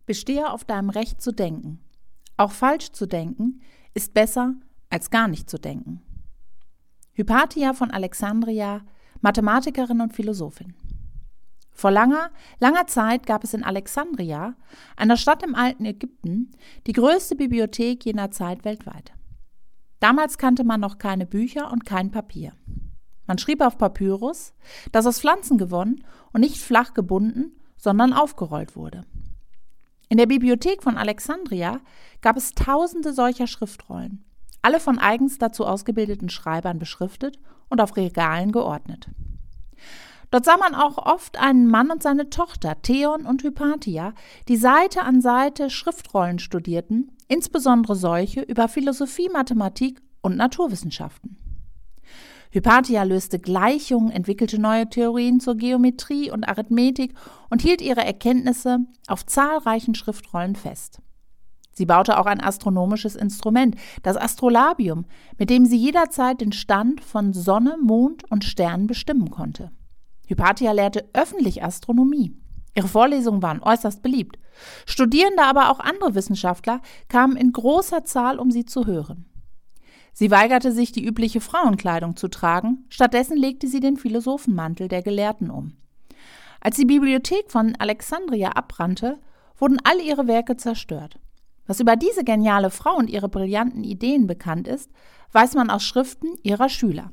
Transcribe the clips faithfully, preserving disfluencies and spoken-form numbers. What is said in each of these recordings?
Bestehe auf deinem Recht zu denken. Auch falsch zu denken ist besser, als gar nicht zu denken. Hypatia von Alexandria, Mathematikerin und Philosophin. Vor langer, langer Zeit gab es in Alexandria, einer Stadt im alten Ägypten, die größte Bibliothek jener Zeit weltweit. Damals kannte man noch keine Bücher und kein Papier. Man schrieb auf Papyrus, das aus Pflanzen gewonnen und nicht flach gebunden, sondern aufgerollt wurde. In der Bibliothek von Alexandria gab es tausende solcher Schriftrollen, alle von eigens dazu ausgebildeten Schreibern beschriftet und auf Regalen geordnet. Dort sah man auch oft einen Mann und seine Tochter, Theon und Hypatia, die Seite an Seite Schriftrollen studierten, insbesondere solche über Philosophie, Mathematik und Naturwissenschaften. Hypatia löste Gleichungen, entwickelte neue Theorien zur Geometrie und Arithmetik und hielt ihre Erkenntnisse auf zahlreichen Schriftrollen fest. Sie baute auch ein astronomisches Instrument, das Astrolabium, mit dem sie jederzeit den Stand von Sonne, Mond und Sternen bestimmen konnte. Hypatia lehrte öffentlich Astronomie. Ihre Vorlesungen waren äußerst beliebt. Studierende, aber auch andere Wissenschaftler kamen in großer Zahl, um sie zu hören. Sie weigerte sich, die übliche Frauenkleidung zu tragen, stattdessen legte sie den Philosophenmantel der Gelehrten um. Als die Bibliothek von Alexandria abbrannte, wurden all ihre Werke zerstört. Was über diese geniale Frau und ihre brillanten Ideen bekannt ist, weiß man aus Schriften ihrer Schüler.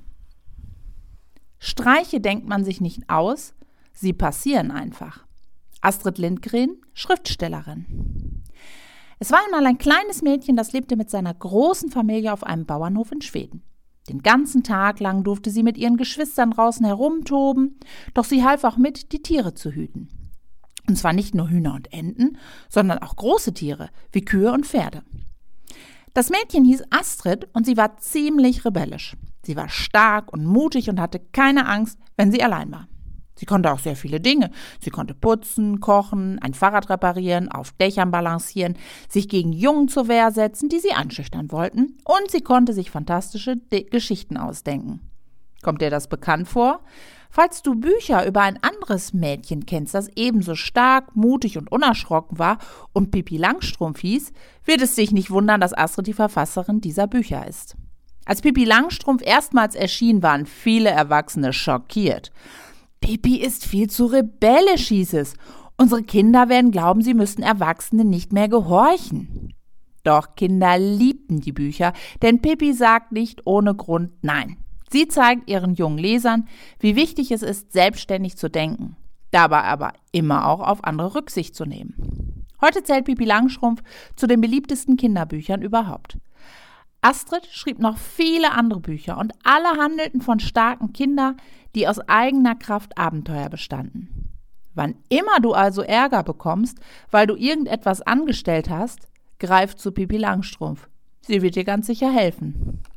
Streiche denkt man sich nicht aus, sie passieren einfach. Astrid Lindgren, Schriftstellerin. Es war einmal ein kleines Mädchen, das lebte mit seiner großen Familie auf einem Bauernhof in Schweden. Den ganzen Tag lang durfte sie mit ihren Geschwistern draußen herumtoben, doch sie half auch mit, die Tiere zu hüten. Und zwar nicht nur Hühner und Enten, sondern auch große Tiere, wie Kühe und Pferde. Das Mädchen hieß Astrid und sie war ziemlich rebellisch. Sie war stark und mutig und hatte keine Angst, wenn sie allein war. Sie konnte auch sehr viele Dinge. Sie konnte putzen, kochen, ein Fahrrad reparieren, auf Dächern balancieren, sich gegen Jungen zur Wehr setzen, die sie einschüchtern wollten, und sie konnte sich fantastische De- Geschichten ausdenken. Kommt dir das bekannt vor? Falls du Bücher über ein anderes Mädchen kennst, das ebenso stark, mutig und unerschrocken war und Pippi Langstrumpf hieß, wird es dich nicht wundern, dass Astrid die Verfasserin dieser Bücher ist. Als Pippi Langstrumpf erstmals erschien, waren viele Erwachsene schockiert. Pippi ist viel zu rebellisch, hieß es. Unsere Kinder werden glauben, sie müssten Erwachsenen nicht mehr gehorchen. Doch Kinder liebten die Bücher, denn Pippi sagt nicht ohne Grund Nein. Sie zeigt ihren jungen Lesern, wie wichtig es ist, selbstständig zu denken, dabei aber immer auch auf andere Rücksicht zu nehmen. Heute zählt Pippi Langstrumpf zu den beliebtesten Kinderbüchern überhaupt. Astrid schrieb noch viele andere Bücher und alle handelten von starken Kindern, die aus eigener Kraft Abenteuer bestanden. Wann immer du also Ärger bekommst, weil du irgendetwas angestellt hast, greif zu Pippi Langstrumpf. Sie wird dir ganz sicher helfen.